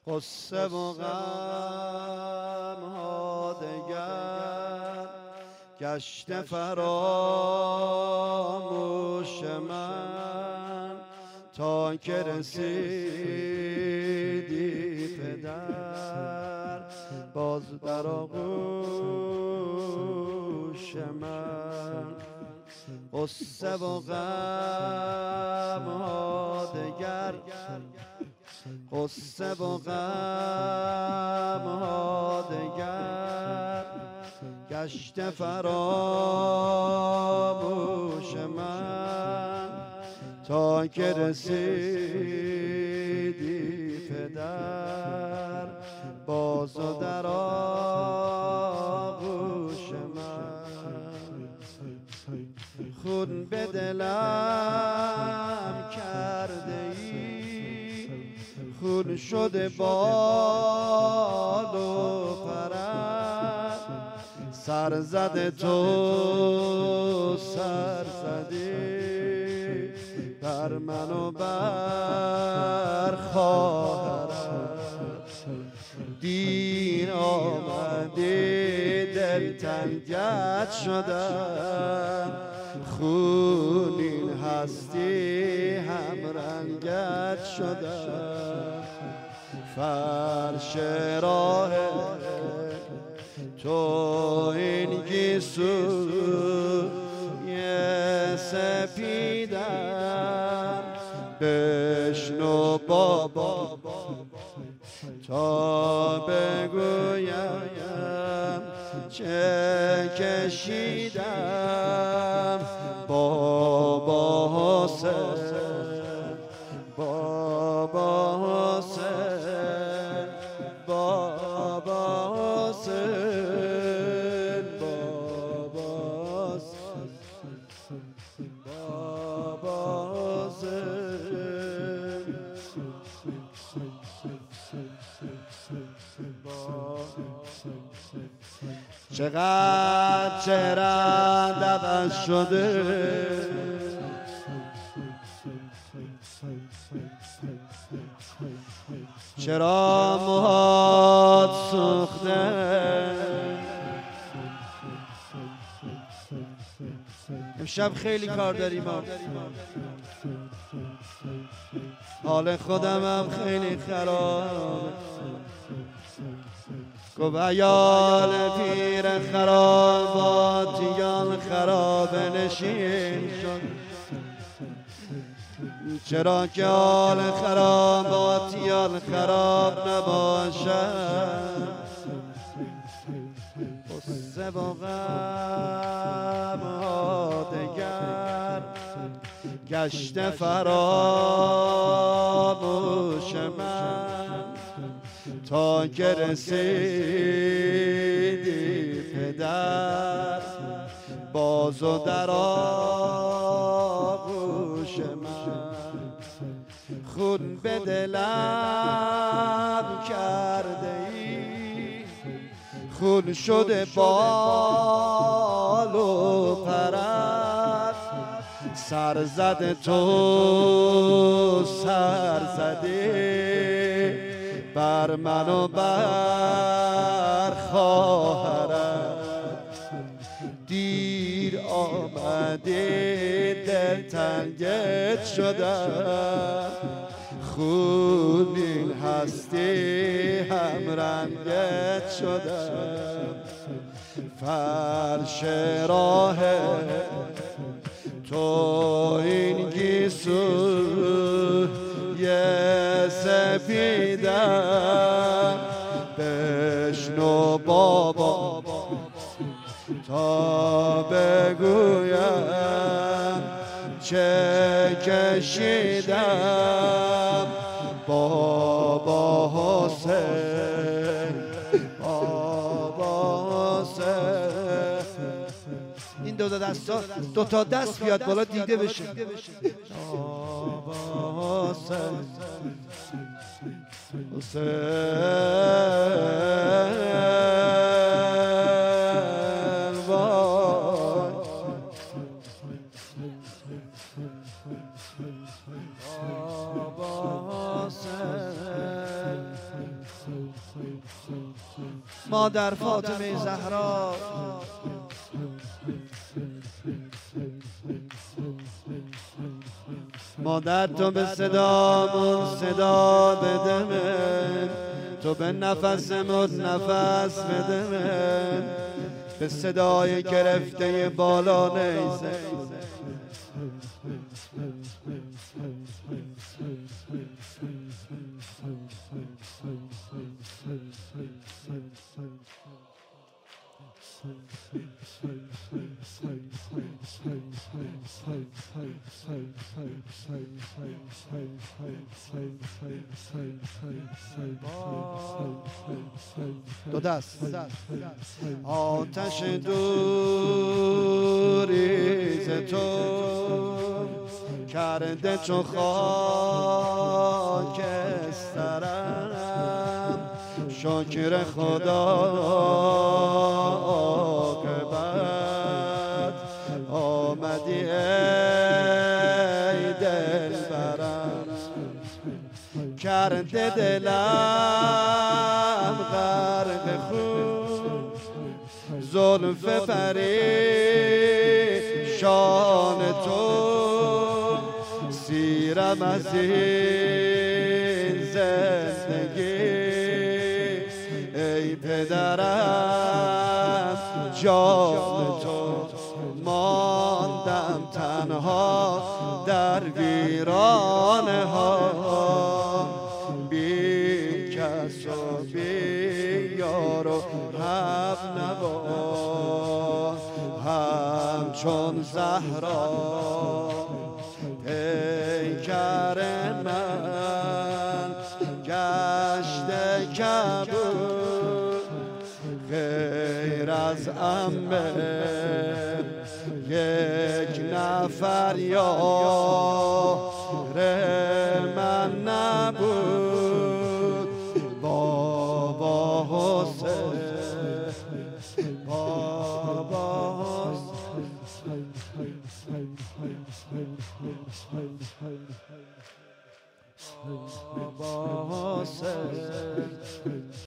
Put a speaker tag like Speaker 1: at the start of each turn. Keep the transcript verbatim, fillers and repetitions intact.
Speaker 1: قصه و غم ها دگر گشته فراموش من، تا که رسیدی پدر باز در آغوش من. قصه و غم ها دگر قصه و غم ها دگر گشته فراموش من، تا که رسیدی پدر باز و در آغوش من. خون به دلم کرده ای، خون شده بال و پرم، سر زده تو سر زدی بر من و بر خواهرم. دیر آمدی دل تنگت شدم، خونین هستی هم رنگت شدم. فرش راه تو این گیسوی سپیدم، بشنو بابا تا بگویم چه کشیدم. بابا حسین بابا حسین بابا حسین بابا حسین بابا حسین. چقدر چهره‌ات عوض شده، چرا موهات سوخته، امشب خیلی کار داریم، حال خودم هم خیلی خراب. گفت عیال پیر خراباتیان خراب نشین شد، چرا که حال خراباتیان خراب نباشد. قصه و غم ها دگر گشته فراموش من، تا که رسیدی پدر باز و در آغوش من. خون به دلم کرده ای، خون شده بال و پرم، سر زده تو سر زده بر من و بر خواهرم. دیر آمده دل تنگت شدم، خونین هستی هم رنگت شدم. فرش راه تو این گیسو یه سپیدم، بشنو بابا تا بگویم چه کشیدم. بابا حسین بابا حسین. این دو تا دست دو تا دست بیاد بالا دیده بشه. بابا حسین حسین وای بابا حسین مادر فاطمه زهرا مادر تو به صدامون صدا بده من، تو به نفسمون نفس بده من، به صدای گرفته بالا نیزه دو دست آتش دوری ز تو کرده چو خاکسترم، شکر خدا که بد آمدی ای دلبرم، کرده دلم غرق خون، زلف پریشان تو، سیرم از این زندگی ای پدرم، جان تو ماندم تنها در ویرانه ها، بی کس و بی یار و هم نوا، همچون زهرا پیکر من گشته کبود، غیر از عمه یک نفر یار من نبود، بابا حسین بابا حسین بابا حسین